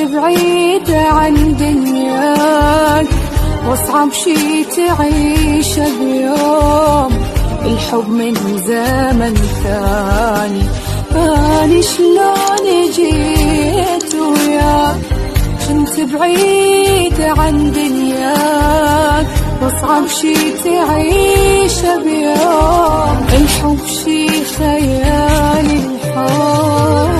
بعيد عن دنياك، واصعب شي تعيش بيوم الحب من زمن ثاني. أنا شلون جيت وياك كنت بعيد عن دنياك، واصعب شي تعيش بيوم الحب شي خيالي الحب.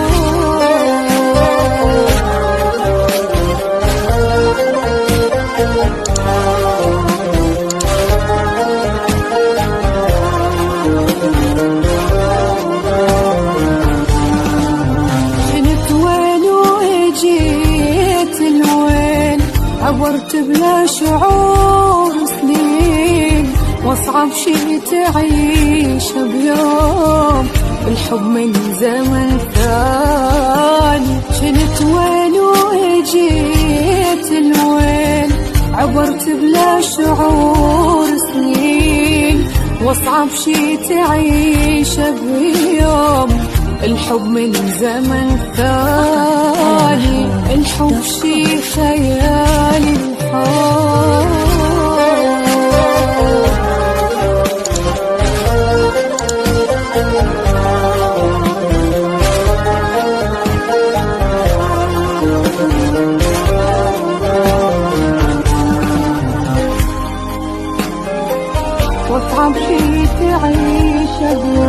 عبرت بلا شعور سنين، واصعب شي تعيش بيوم الحب من زمن ثاني. كنت وين وجيت لوين، عبرت بلا شعور سنين، واصعب شي تعيش بيوم الحب من زمن ثاني. الحب شي خيالي الحب. واصعب شي تعيش